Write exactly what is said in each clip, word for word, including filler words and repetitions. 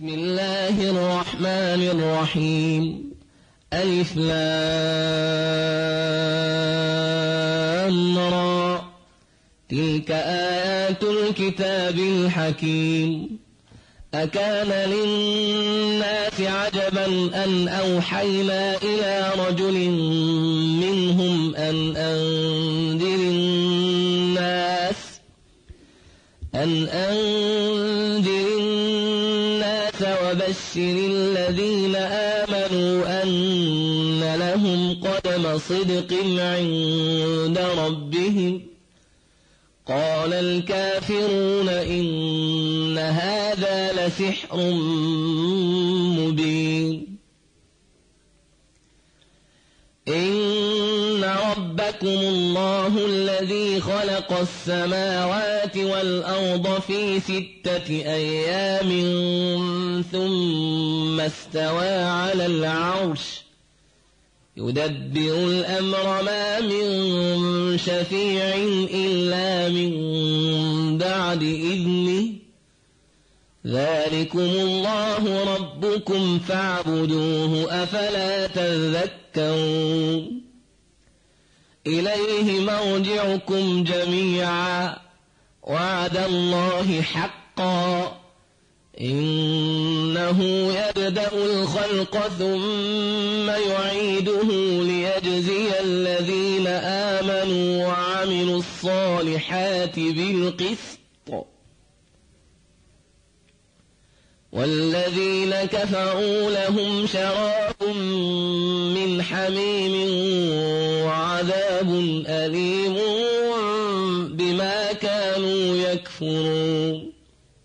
بسم الله الرحمن الرحيم. ألف لام را. تلك آيات الكتاب الحكيم. أكان للناس عجبا أن أوحينا إلى رجل منهم أن أنذر الناس أن أنذر الناس وبشر الذين آمنوا أن لهم قدم صدق عند ربهم. قال الكافرون إن هذا لسحر مبين. إن ربكم الله الذي خلق السماوات والأرض في ستة أيام ثم استوى على العرش يدبر الأمر ما من شفيع إلا من بعد إذنه. ذلكم الله ربكم فاعبدوه أفلا تذكرون. إليه مرجعكم جميعا وعد الله حقا. إنه يبدأ الخلق ثم يعيده ليجزي الذين آمنوا وعملوا الصالحات بالقسط، والذين كفروا لهم شراب من حميم وعذاب أليم بما كانوا يكفرون.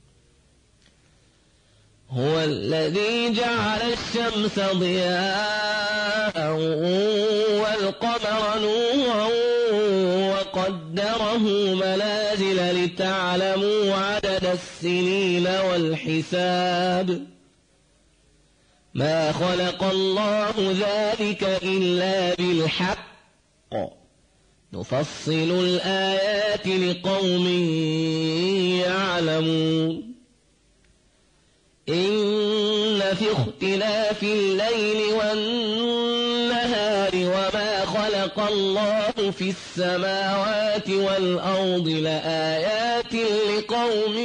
هو الذي جعل الشمس ضياء والقمر نورا وقدره منازل لتعلموا عدد السنين والحساب. ما خلق الله ذلك إلا بالحق. نفصل الآيات لقوم يعلمون. إن في اختلاف الليل والنهار وما خلق الله في السماوات والأرض لآيات لقوم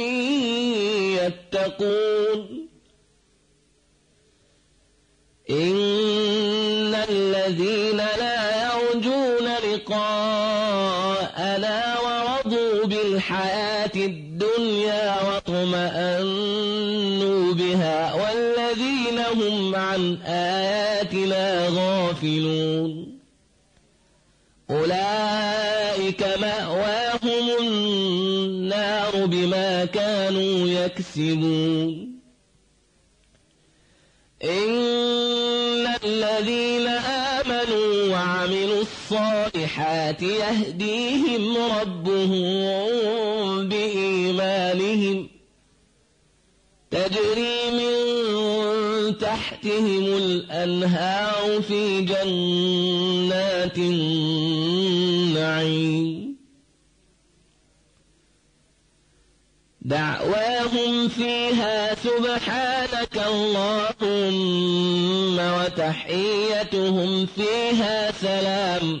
يتقون. إن الذين لا يرجون لقاءنا ورضوا بالحياة الدنيا واطمأنوا بها والذين هم عن آياتنا غافلون أولئك مأواهم النار بما كانوا يكسبون. إن الذين آمنوا وعملوا الصالحات يهديهم ربهم بإيمانهم تجري من تحتهم الأنهار في جنات النعيم. دعواهم فيها سبحانك اللهم وتحيتهم فيها سلام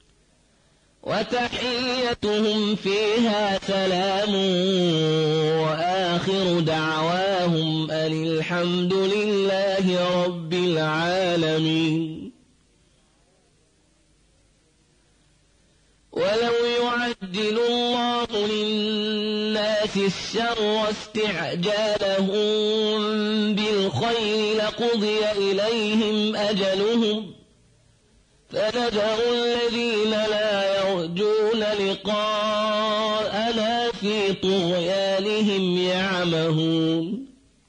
وتحيتهم فيها سلام وآخر دعواهم أن الحمد لله رب العالمين. ولو يعجل الله للناس الشر استعجالهم بالخير لقضي إليهم أجلهم فنذر الذين لا يرجون لقاءنا في طغيانهم يعمهون.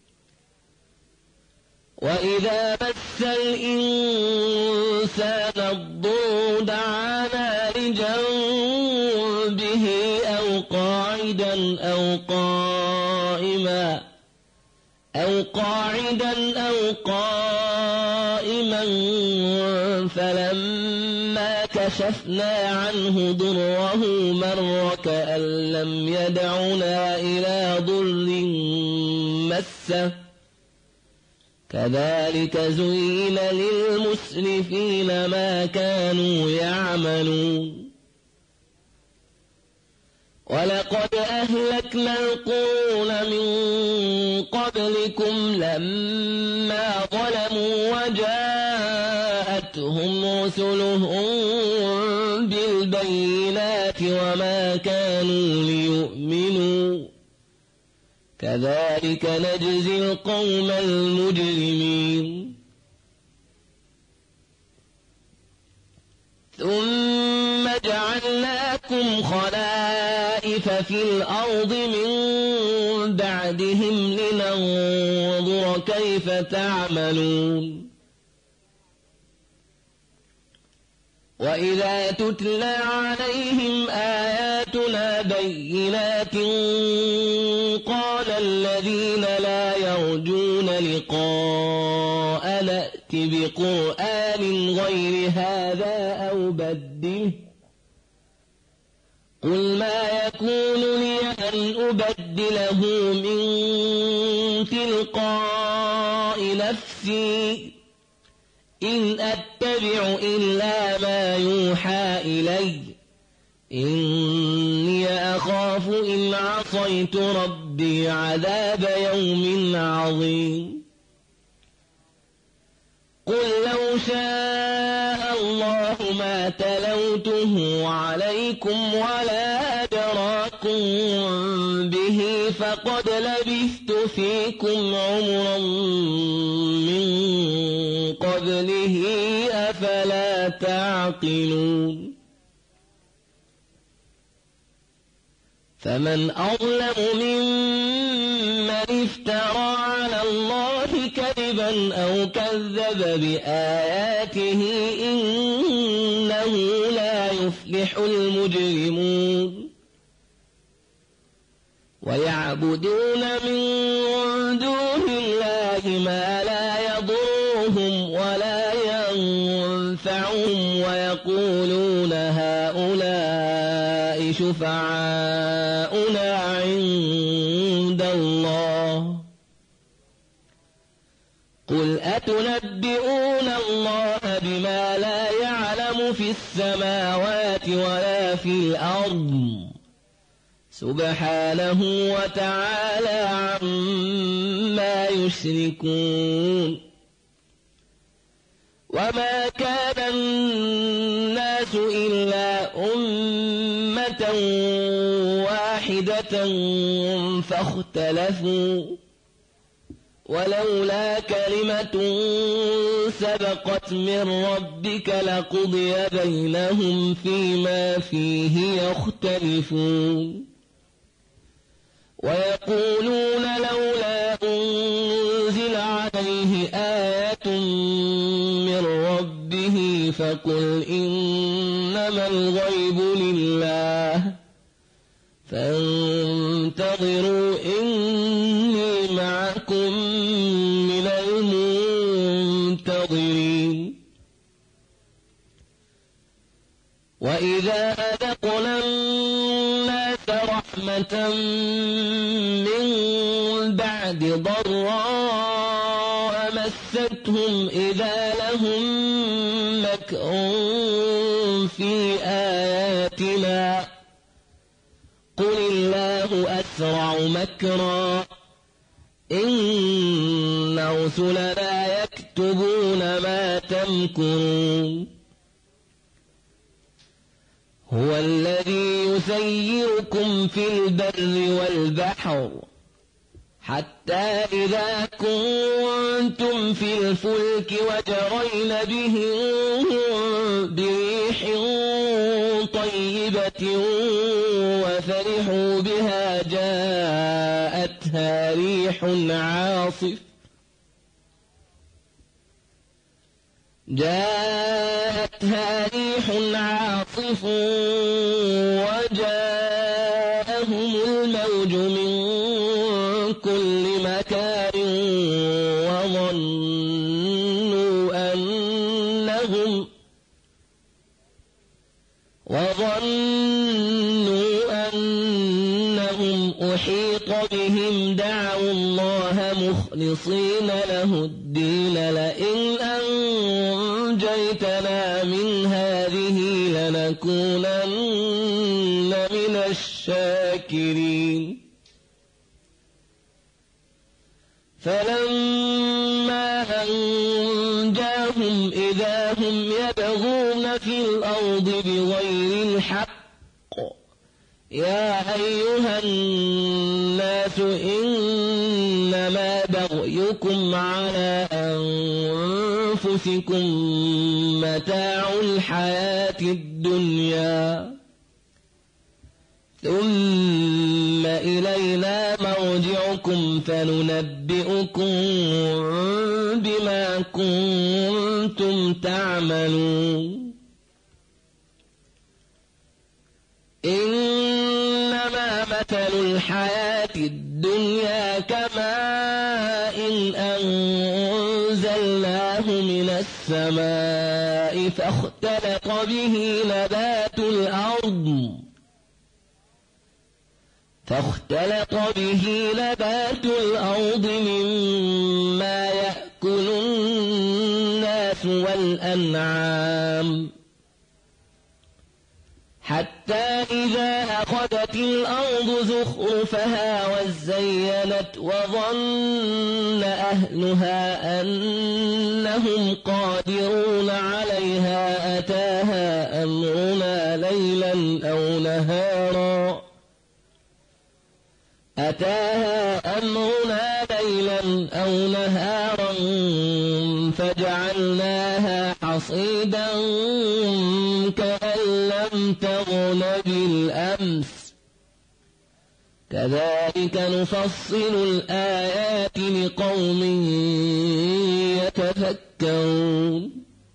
وإذا مس الإنسان الضر دعانا لجنبه أو قاعدا أو قائما أو قاعدا أو قائما فلما كشفنا عنه ضره مر كأن لم يدعنا إلى ضر مسه كذلك زين للمسرفين ما كانوا يعملون ولقد أهلكنا القرون من قبلكم لما ظلموا وجاءتهم رسلهم بالبينات وما كانوا ليؤمنوا كذلك نجزي القوم المجرمين ثم جعلناكم خلائف في الأرض من بعدهم لننظر كيف تعملون وإذا تتلى عليهم آياتنا بينات قال الذين لا يرجون لقاء نأت بقرآن غير هذا أو بدله قل ما يكون لي أن أبدله من تلقاء نفسي إن أتبع إلا ما يوحى إلي إني أخاف إن عصيت ربي عذاب يوم عظيم قل لو شاء الله ما تلوته عليكم ولا أدراكم به فقد لبثت فيكم عمرا من قبله أفلا تعقلون فمن أظلم ممن افترى على الله كذبا أو كذب بآياته إنه لا يفلح المجرمون ويعبدون من دون الله ما لا يضرهم ولا ينفعهم ويقولون هؤلاء شفعاؤنا عند الله قل أتنبئون الله بما لا يعلم في السماوات ولا في الأرض سبحانه وتعالى عما يشركون وما كان الناس إلا أمة واحدة فاختلفوا ولولا كلمة سبقت من ربك لقضي بينهم فيما فيه يختلفون ويقولون لولا أنزل عليه آية من ربه فقل إنما الغيب لله فانتظروا إني معكم من المنتظرين وإذا أذقنا الناس رحمة من بعد ضراء مستهم إذا لهم مكر في آياتنا قل الله أسرع مكرا إن رسلنا يكتبون ما تمكرون هو الذي يسيركم في البر والبحر حتى إذا كنتم في الفلك وجرين بهم بريح طيبة وفرحوا بها جاءتها ريح عاصف جاءتها ريح عاصف وجاءهم الموج من كل مكان وظنوا أنهم وظنوا أنهم أحيط بهم دعوا الله مخلصين له الدين لئن أنجيتنا من هذه لنكونن من الشاكرين فلما أنجاهم إذا هم يبغون في الأرض بغير الحق يا أيها الناس إنما بغيكم على أنفسكم متاع الحياة الدنيا ثم إلينا مرجعكم فننبئكم بما كنتم تعملون إنما مثل الحياة الدنيا كماء إن أنزلناه من السماء فاختلط به نبات الأرض فاختلط به نبات الأرض مما يأكل الناس والأنعام حتى إذا أخذت الأرض زخرفها وزينت وظن أهلها أنهم قادرون عليها أتاها أمرنا ليلا أو نهارا أتاها أمرنا ليلا أو نهارا فجعلناها حصيدا كأن لم تغن بالأمس كذلك نفصل الآيات لقوم يتفكرون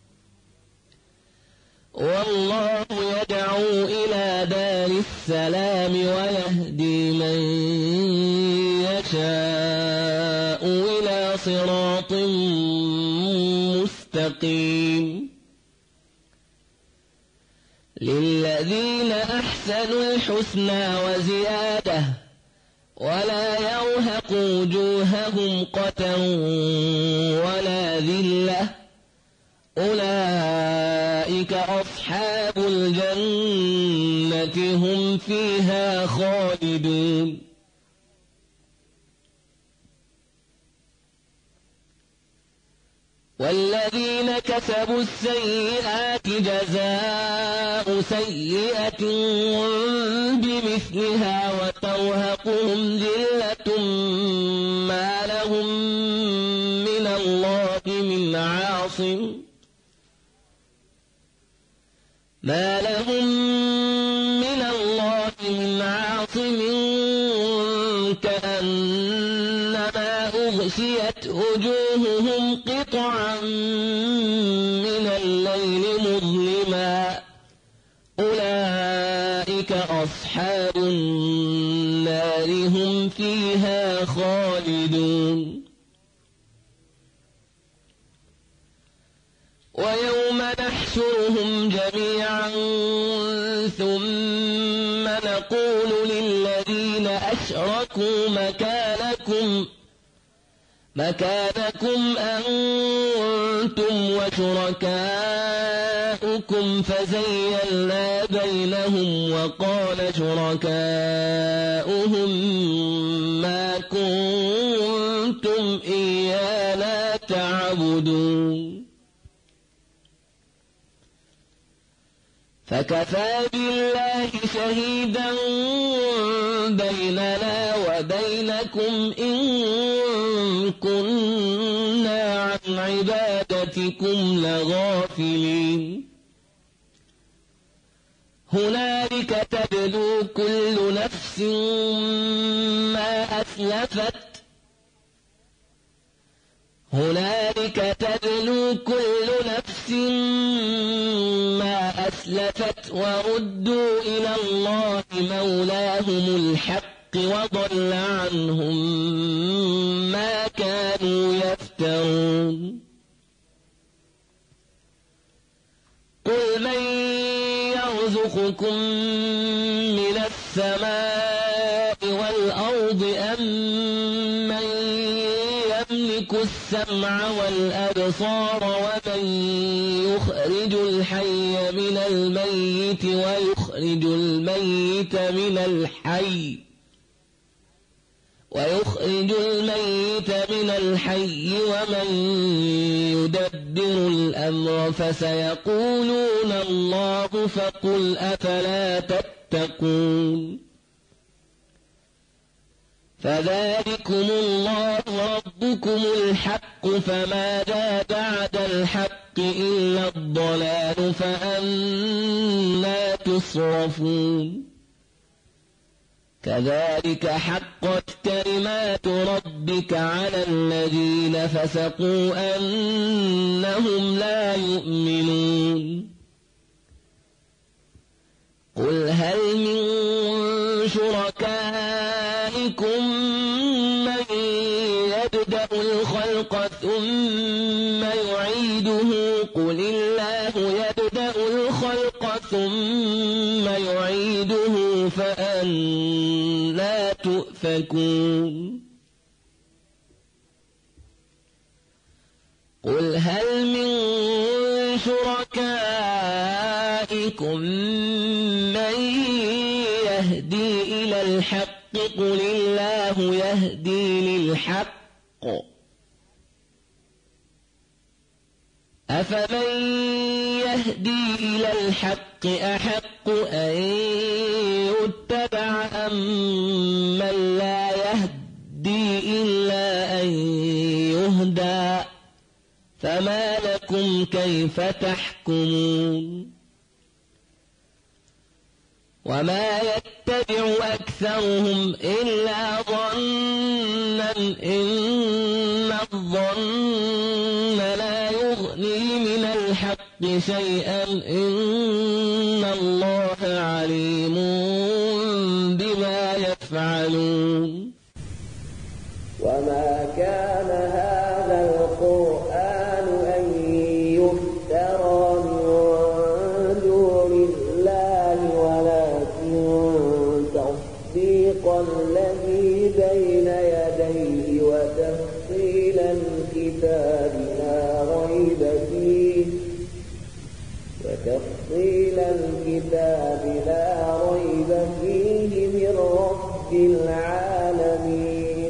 والله يدعو إلى دار السلام ويهدي من يشاء إلى صراط مستقيم للذين أحسنوا الحسنى وزيادة ولا يرهق وجوههم قتر ولا ذلة أولئك أصحاب الجنة هم فيها خالدون والذين كسبوا السيئات جزاء سيئة بمثلها وترهقهم ذلة ما لهم من الله من عاصم ما لهم من الله من عاصم كأنما أغشيت وجوههم قطعا من الليل مظلما أولئك أصحاب النار هم فيها خالدون ويوم نحشرهم جميعا ثم نقول للذين أشركوا مكانكم مكانكم أنتم وشركاؤكم فزيّلنا بينهم وقال شركاؤهم ما كنتم إيانا تعبدون فكفى بالله شهيدا بيننا وبينكم إن كنا عن عبادتكم لغافلين هنالك تبلو كل نفس ما أسلفت هنالك تبلو كل نفس ما أسلفت وردوا إلى الله مولاهم الحق وضل عنهم ما كانوا يفترون قل من يرزقكم من السماء والأرض أم من يملك السمع والأبصار ومن يخرج الحي من الميت ويخرج الميت من الحي ويخرج الميت من الحي ومن يدبر الأمر فسيقولون الله فقل أفلا تتقون فذلكم الله ربكم الحق فماذا بعد الحق إلا الضلال فأنى تصرفون كذلك حقت كلمات ربك على الذين فسقوا أنهم لا يؤمنون قل هل من شركائكم من يبدأ الخلق ثم يعيده قل الله يبدأ الخلق ثم يعيده فأنى تؤفكون قل هل من شركائكم من يهدي إلى الحق قل الله يهدي للحق أفمن يهدي إلى الحق أحق أن يتبع أم من لا يهدي إلا أن يهدى فما لكم كيف تحكمون وما يتبع أكثرهم إلا ظنا إن الظن لا يغني من الحق شيئا إن الله عليم بما يفعلون وما كان هذا القرآن أن يفترى من دون الله ولكن تصديق الذي بين يديه وتفصيل الكتاب لا ريب فيه وتفصيل الكتاب لا ريب فيه من رب العالمين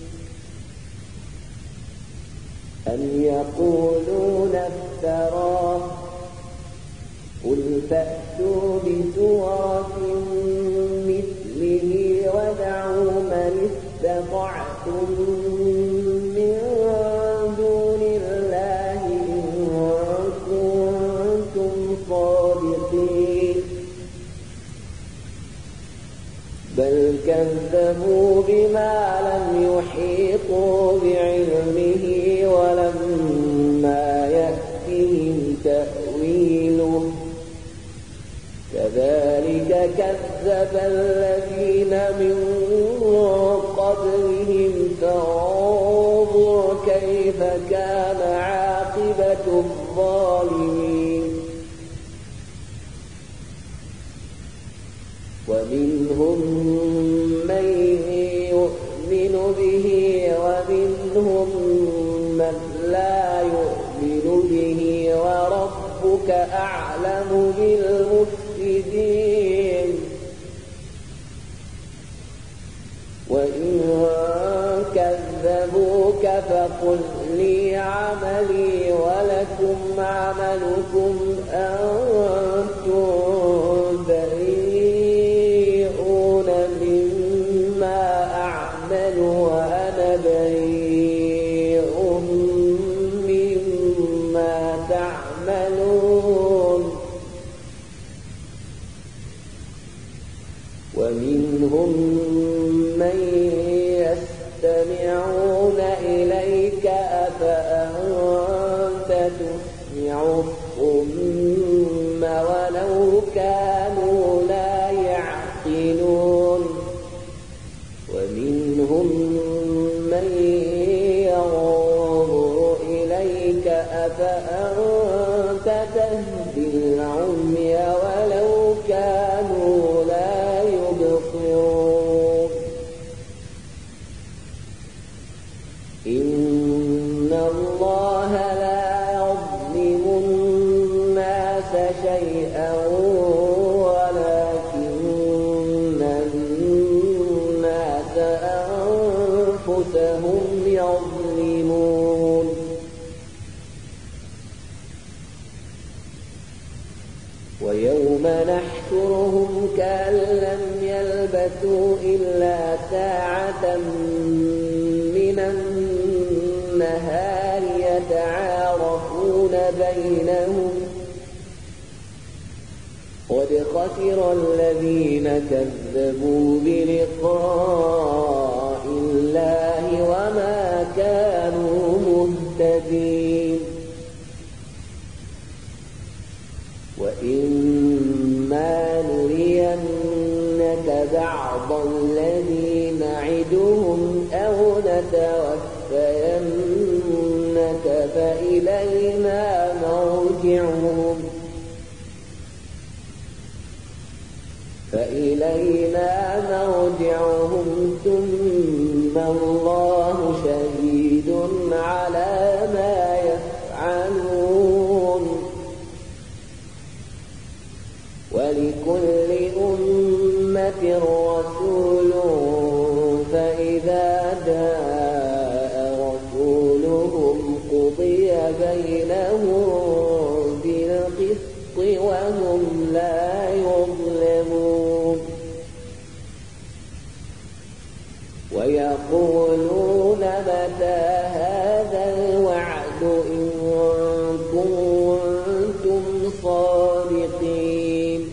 أم يقولون افتراه قل فأتوا بسورة مثله وادعوا من استطعتم من دون الله إن كنتم صادقين بل كذبوا بما لم يحيطوا بعلمه ولما يأتهم تأويله كذلك كذب الذين من قبلهم فانظر كيف كان عاقبة الظالمين ومنهم من يؤمن به ومنهم من لا يؤمن به وربك أعلم بالمفسدين وإن كذبوك فقل لي عملي ولكم عملكم أنتم بريئون مما أعمل وأنا بريء مما تعملون ومنهم من يستمعون إليك أفأنت تسمع الصم ولو كانوا لا يعقلون ومنهم من ينظر إليك أفأنت تهدي العمي ولو كانوا لا يبصرون إن الله لا يظلم الناس شيئا ولكن الناس أنفسهم يظلمون ويوم نحشرهم كأن لم يلبثوا إلا ساعة من النهار يتعارفون بينهم قد خسر الذين كذبوا بلقاء الله وما كانوا مهتدين وإما نرينك بعض الذي نعدهم أو نتوفينك فإلينا مرجعهم فإلينا مرجعهم ثم الله شهيد على ما يفعلون ولكل أمة رسول فإذا جاء رسولهم قضي بينهم بالقسط وهم لا يظلمون ويقولون متى هذا الوعد إن كنتم صادقين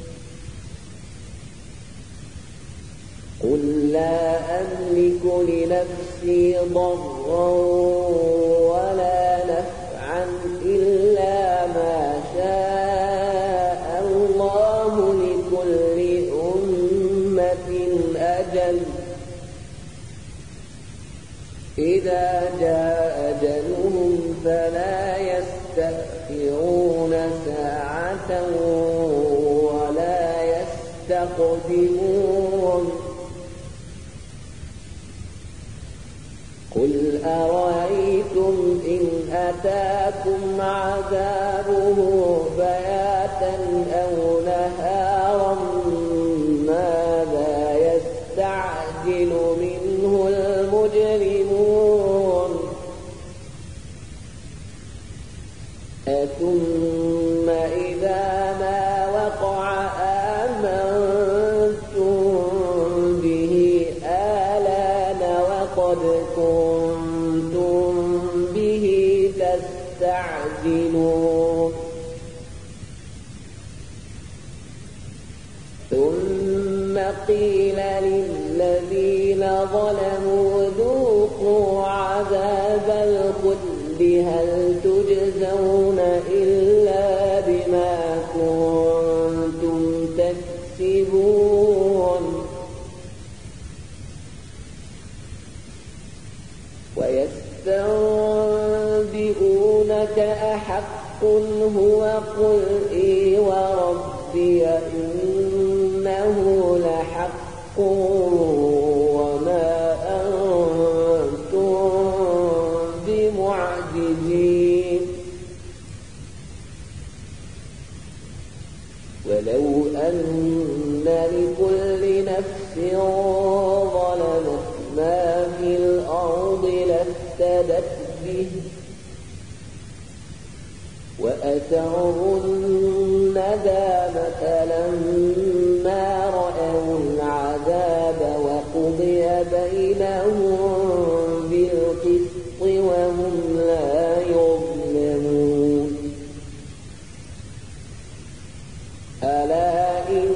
قل لا أملك لنفسي ضرا ولا نفعا إلا ما شاء الله لكل أمة أجل إذا جاء أجلهم فلا يستأخرون ساعة ولا يستقدمون قل أرأيتم إن أتاكم عذابه بياتا أو نهارا ماذا يستعجل منه المجرمون أثم إذا ما وقع آمنتم به آلان وقد كنتم به تستعجلون ثم قيل للذين ظلموا ذوقوا عذاب الخلد هل تجزون إلا بما كنتم تكسبون ويستنبئونك أحق هو قل إي وربي إنه لحق وما أنتم بمعجزين ولو أن لكل نفس ظلمت ما في الأرض لافتدت به وأسروا الندامة لما رأوا العذاب وقضي بينهم بالقسط وهم لا يظلمون ألا إن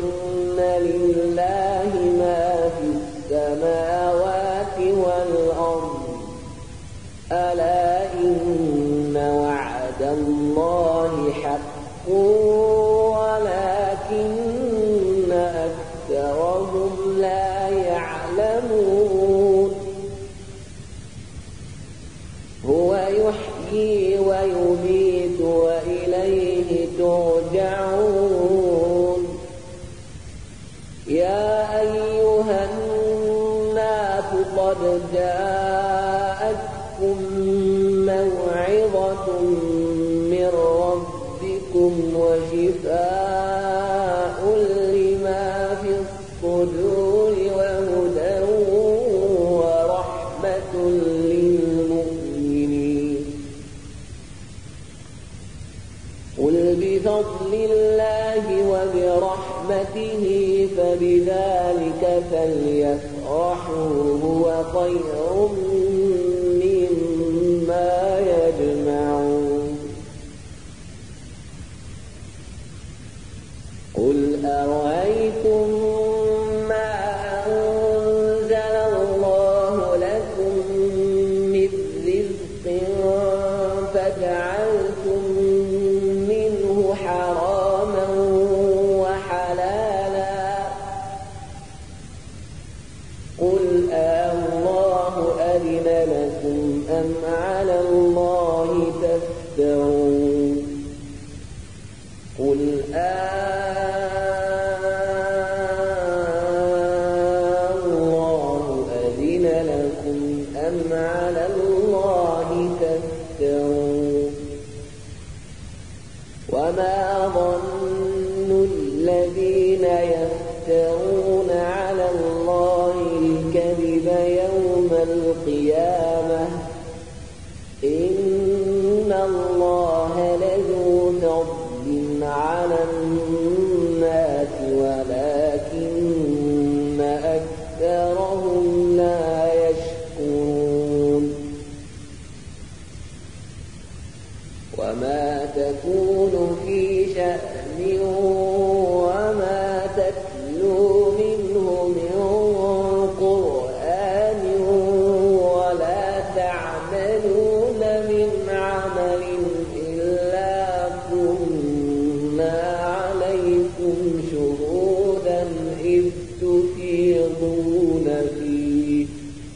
لله ما في السماوات والأرض ألا إن وعد الله حق ولكن أكثرهم لا يعلمون هو يحيي ويميت وإليه ترجعون يا أيها الناس قد جاءتكم موعظة من ربكم وشفاء لما في الصدور وهدى ورحمة للمؤمنين. قل بفضل الله وبرحمته فبذلك فليفرحوا هو خير مما يجمعون. قل أرأيتم ما أنزل الله لكم من رزق فجعلتم منه حراما وحلالا قل الله أذن لكم أم على الله تفترون. قل الله أذن لكم أم على الله تفترون. وما ظن الذين يفترون على الله الكذب يوم القيامة إن الله لذو فضل على الناس ولكن أكثرهم لا يشكرون. وما تكون في شأن وما تتلو منه من قرآن ولا تعملون من عمل إلا كنا عليكم شهودا إذ تفيضون فيه.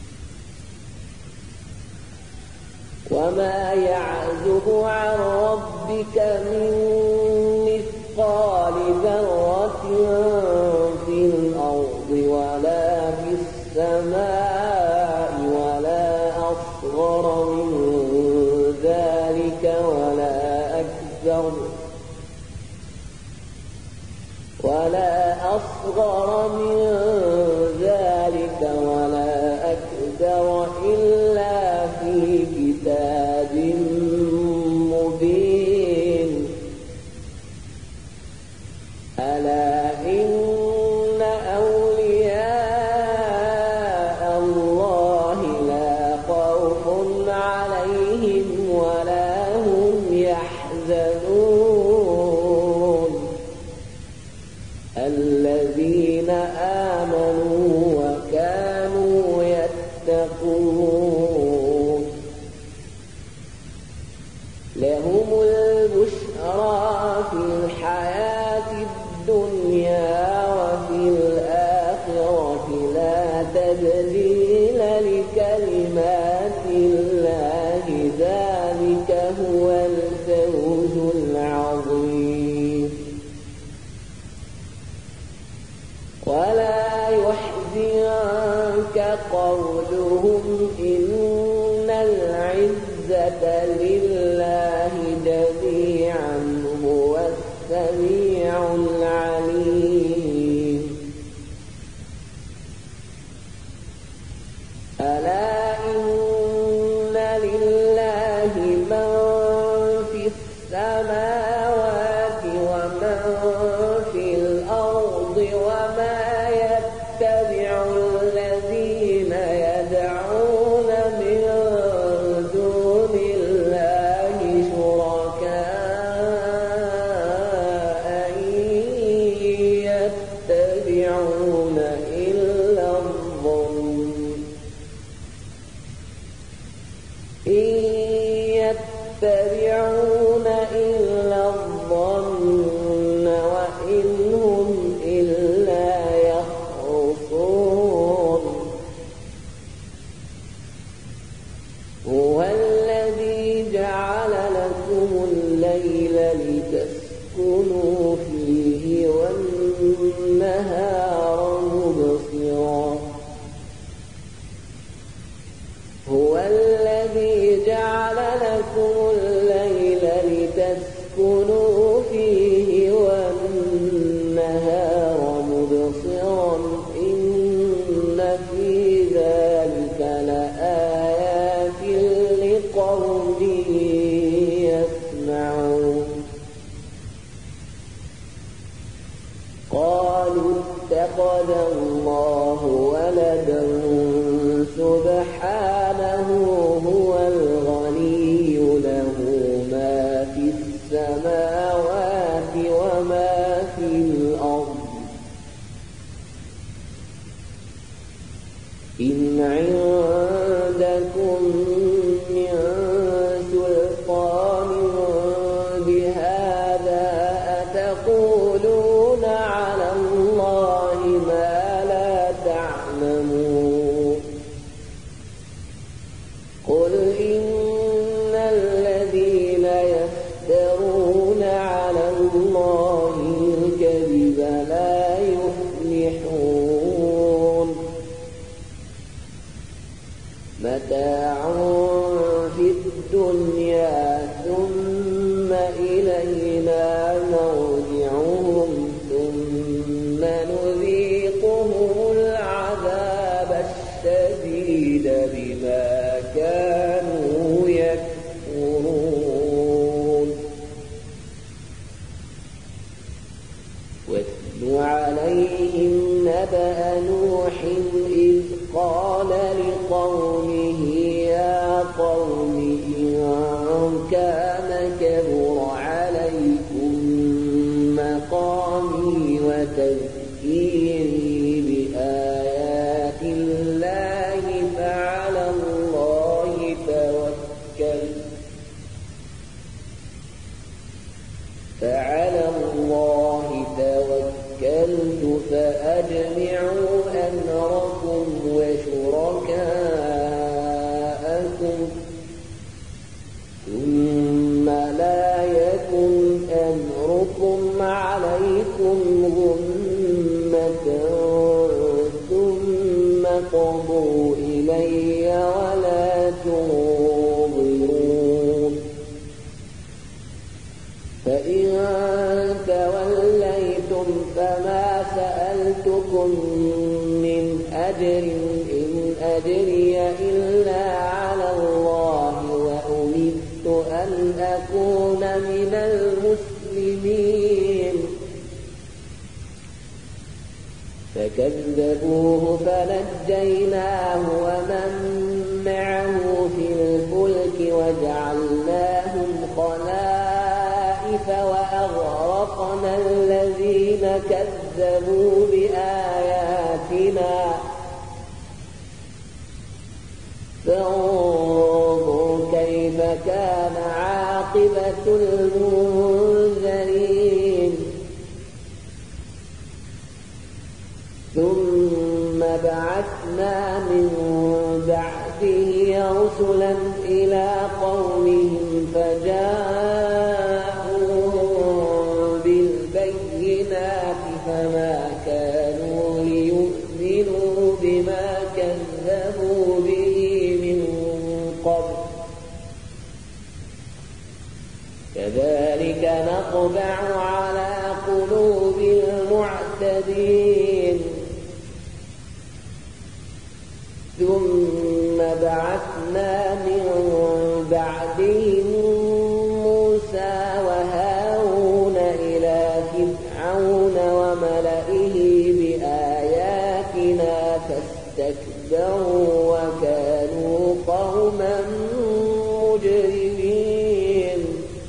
وما يعزب عن ربك من مثقال ذرة في الأرض ولا في السماء ولا أصغر من ذلك ولا أكبر ولا أصغر من ذلك ولا أكبر إلا في كتاب مبين. ألا إن أولياء الله لا خوف عليهم ولا هم يحزنون الذين آمنوا وكانوا يتقون. لهم البشرى في الحياة الدنيا وفي الآخرة لا تبديل لكلمات الله ذلك هو الفوز العظيم. ولا يحزنك قولهم إن العزة لله جميعا هو السميع العليم. ألا إن لله من في السماوات ومن في الأرض وما يتبع الذين يدعون من دون الله شركاء إن يتبعون إلا الظن إن يتبعون إلا الظن وإن هم إلا يخرصون. هو الذي جعل لكم الليل لتسكنوا فيه والنهار مبصرا. هو الذي جعل لكم الليل لتسكنوا فيه والنهار مبصرا إن في ذلك لآيات لقوم يسمعون قالوا اتخذ الله ولدا سبحانه هو الغني له ما في السماوات وما في الأرض إن عندكم من سلطان بهذا أتقولون على الله ما لا تعلمون قل إن الذين يفترون على الله الكذب لا يفلحون متاع في الدنيا ثم إلينا مرجعهم ثم نذيقهم العذاب الشديد بما كانوا يكفرون واتل عليهم نبأ نوح إذ قال لقومه يا قوم إن كان كبر عليكم مقامي وتذكيري بآيات الله فعلى الله توكلت فعلى الله توكلت فأجمعوا أمركم وشركاءكم ثم لا يكن أمركم عليكم غمة ثم قضوا إلي ولا تنظرون فإن توليتم فما سألتكم من أجر إن أجري إلا على الله وأمرت أن أكون من المسلمين فكذبوه فنجيناه ومن معه في الفلك وجعلناهم خلائف وأغرقنا الذين كذبوا بآياتنا فانظر كيف كان عاقبة المنذرين ثم بعثنا من بعده رسلا إلى قومهم فجاءوا بالبينات فما كانوا ليؤمنوا بما كذبوا به من قبل كذلك نطبع على قلوب المعتدين ثم بعثنا من بعدهم موسى وهارون إلى فرعون وملئه بآياتنا فاستكبروا وكانوا قوما مجرمين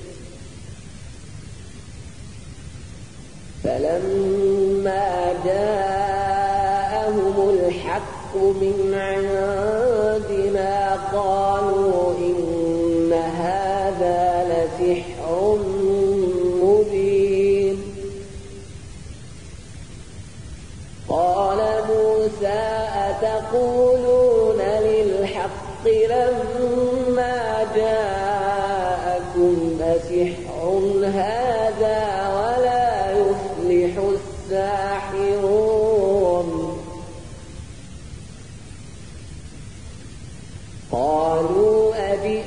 فلما جاءهم الحق من عندنا قالوا إن هذا لسحر مبين قال موسى أتقولون للحق لما جاءكم أسحر هذا ولا يفلح الساحرون قالوا أبي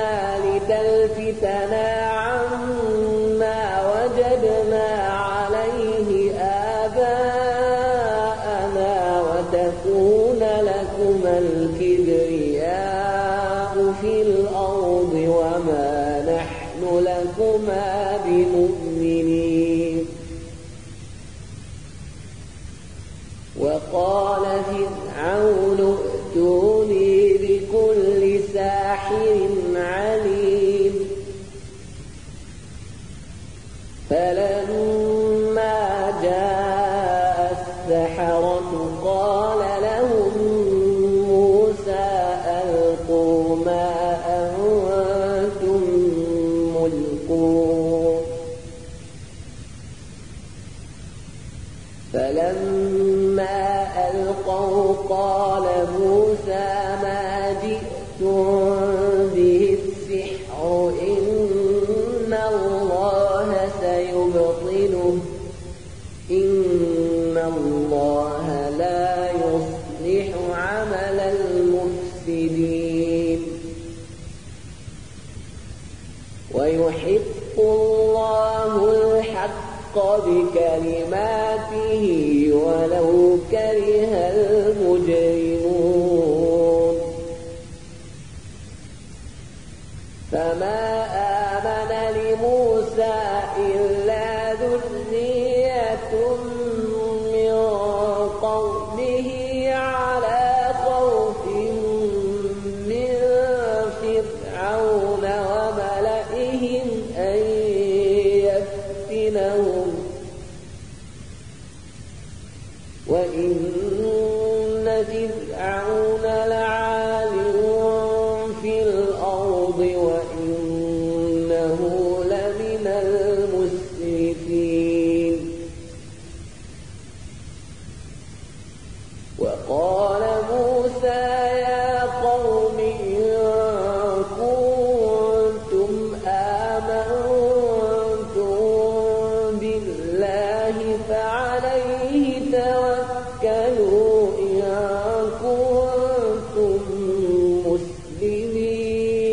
لتلفتنا عما وجدنا عليه آباءنا وتكون لكما الكبرياء في الأرض وما نحن لكما بمؤمنين. وقال فرعون ائتوني بكل ساحر عليم. فلما جاء السحرة قال لهم موسى ألقوا ما أنتم ملقون. فلما ألقوا قال موسى ما جئتم به السحر إن الله سيبطله إن الله لا يصلح عمل المفسدين. ويحق الله الحق بكلماته ولو كره المجرمون. فما آمن لموسى إلا ذرية من قومه على خوف من فرعون وملئهم أن يفتنهم وإن فرعون لعال في الأرض وإنه لمن المسرفين. وقال موسى يا قوم إن كنتم آمنتم بالله فعليه توكلوا إن كنتم مسلمين.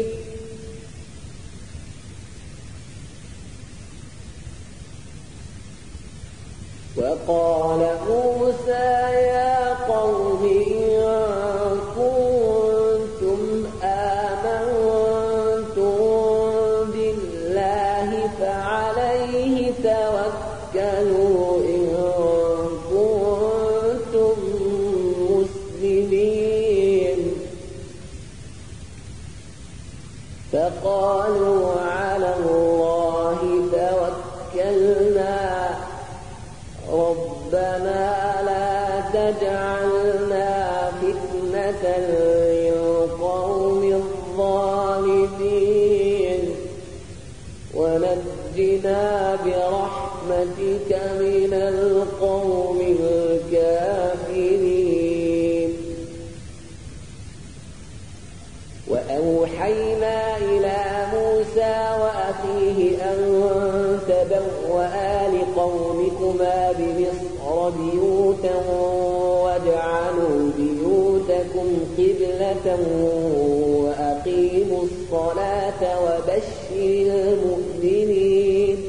وقال موسى يا قوم إن كنتم آمنتم بالله فعليه توكلوا إن كنتم مسلمين. فقالوا على الله توكلنا ربنا لا تجعلنا فتنة للقوم الظالمين ونجنا برحمتك من القوم الكافرين. وأوحينا إلى موسى وأخيه أن تبوأ لقومكما بمصر بيوتا واجعلوا بيوتكم قبلة وأقيموا الصلاة وبشر المؤمنين.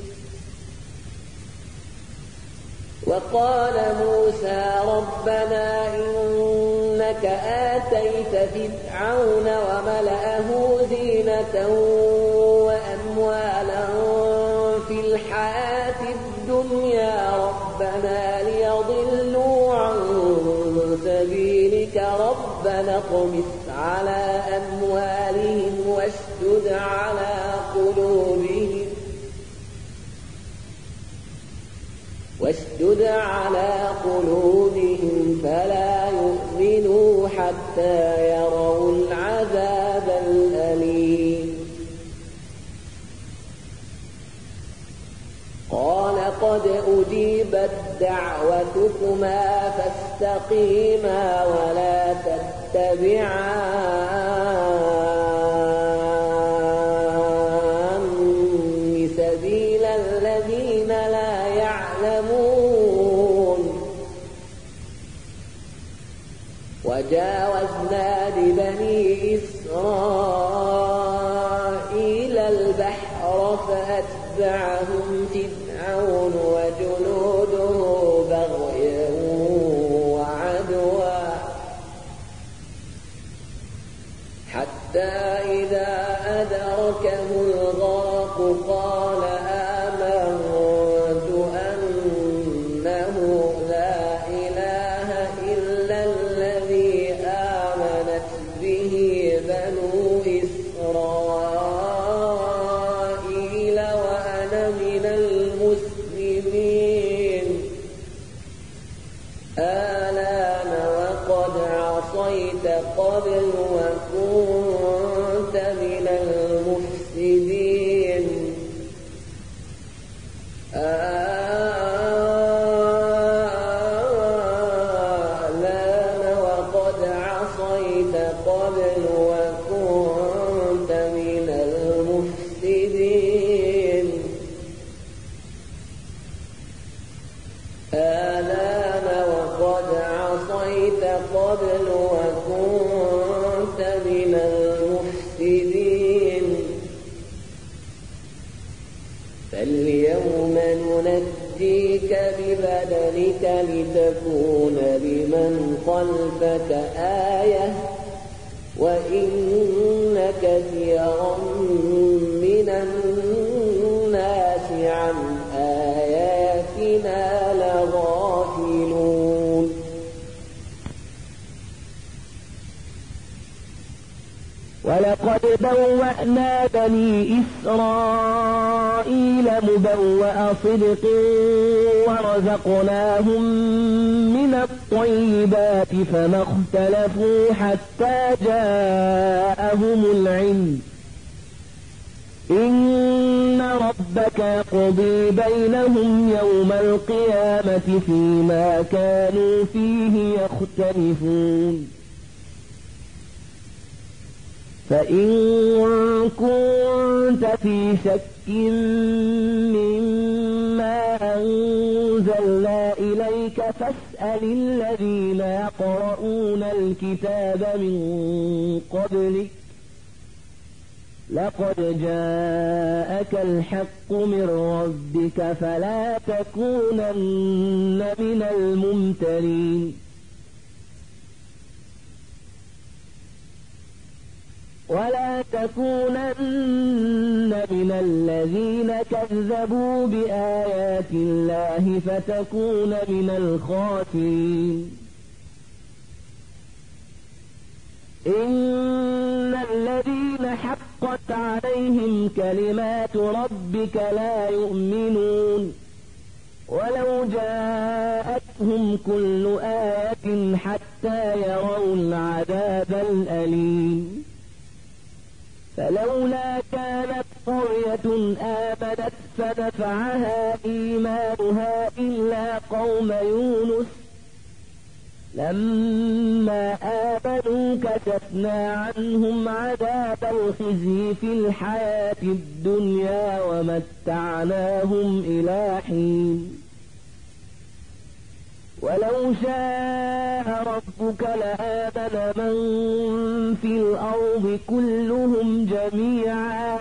وقال موسى ربنا إنك آتيت فرعون وملأه زينة وأموالا في الحياة الدنيا ربنا ليضلوا عن سبيلك ربنا اطمس على أموالهم واشدد على قلوبهم واشدد على قلوبهم فلا يؤمنوا حتى يروا العذاب الأليم. قال قد أجيبت دعوتكما فاستقيما ولا تتبعان سبيل الذين لا يعلمون. وجاوزنا ببني إسرائيل البحر فأتبعهم فرعون وجنوده بغيا وعدوا حتى إذا أدركه الغرق قال آمنت أنه لا إله إلا الذي آمنت به بنو إسرائيل وأنا من المسلمين آلان وقد عصيت قبل وكنت من المفسدين آلان وقد عصيت قبل وكنت من المفسدين آلان وقد عصيت قبل وكنت من المفسدين فاليوم ننجيك ببدنك لتكون لمن خلفك آية وإن كثيرا من الناس عن آياتنا لغافلون ولقد بوأنا بني إسرائيل مبوأ صدق ورزقناهم من الطيبات فما اختلفوا حتى جاءهم العلم إن ربك يقضي بينهم يوم القيامة فيما كانوا فيه يختلفون فإن كنت في شك مما أنزلنا إليك فاسأل الذين يقرؤون الكتاب من قبلك لقد جاءك الحق من ربك فلا تكونن من الممترين ولا تكونن من الذين كذبوا بآيات الله فتكون من الخاسرين إن الذين حقت عليهم كلمات ربك لا يؤمنون ولو جاءتهم كل آية حتى يروا العذاب الأليم فلولا كانت قرية آمنت فنفعها إيمانها إلا قوم يونس لما آمنوا كشفنا عنهم عذاب الخزي في الحياة الدنيا ومتعناهم إلى حين ولو شاء ربك لآمن من في الأرض كلهم جميعا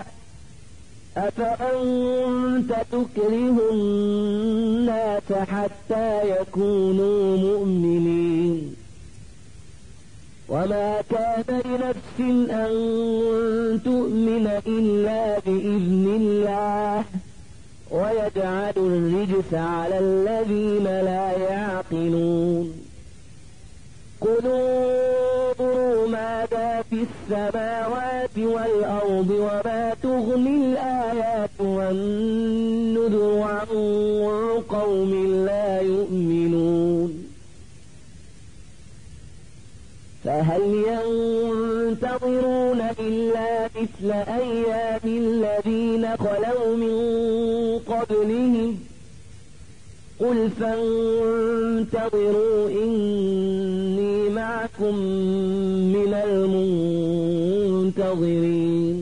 أفأنت تكره الناس حتى يكونوا مؤمنين وما كان لنفس أن تؤمن إلا بإذن الله ويجعل الرجس على الذين لا يعقلون قلوا ماذا في السماوات والأرض وما تغني الآيات والنذر عن قوم لا يؤمنون فهل ينتظرون إلا مثل أيام الذين خلوا من قبلهم قل فانتظروا إني معكم من المنتظرين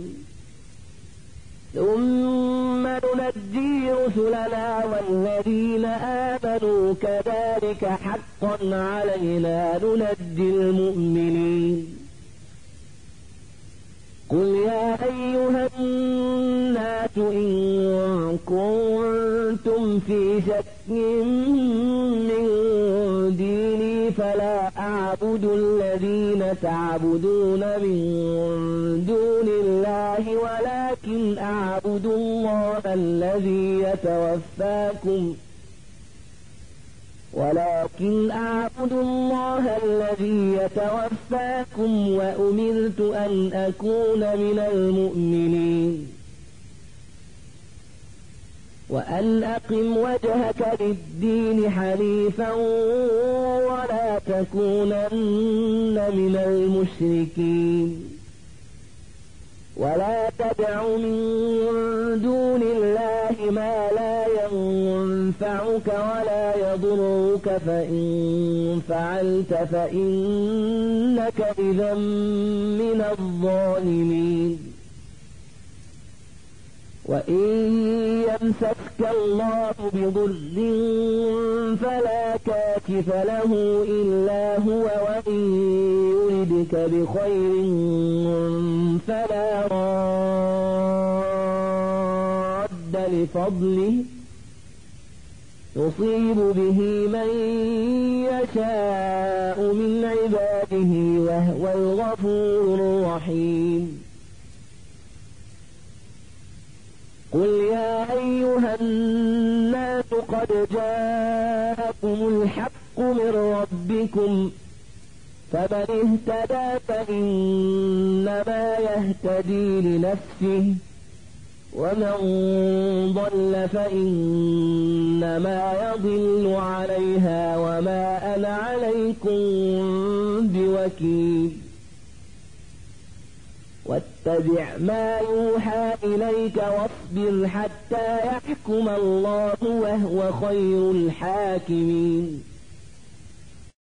ثم ننجي رسلنا والذين آمنوا كذلك حقا علينا ننجي المؤمنين قل يا أيها الناس البينات إن كنتم في شك من ديني فلا أعبد الذين تعبدون من دون الله ولكن أعبد الله الذي يتوفاكم ولكن أعبد الله الذي يتوفاكم وأمرت أن أكون من المؤمنين وأن أقم وجهك للدين حنيفا ولا تكونن من المشركين ولا تدع من دون الله ما لا ينفعك ولا يضرك فإن فعلت فإنك إذا من الظالمين وإن يمسسك الله بضر فلا كاشف له إلا هو وإن يردك بخير فلا راد لفضله يصيب به من يشاء من عباده وهو الغفور الرحيم قل يا أيها الناس قد جاءكم الحق من ربكم فمن اهتدى فإنما يهتدي لنفسه ومن ضل فإنما يضل عليها وما أنا عليكم بوكيل واتبع ما يوحى إليك واصبر حتى يحكم الله وهو خير الحاكمين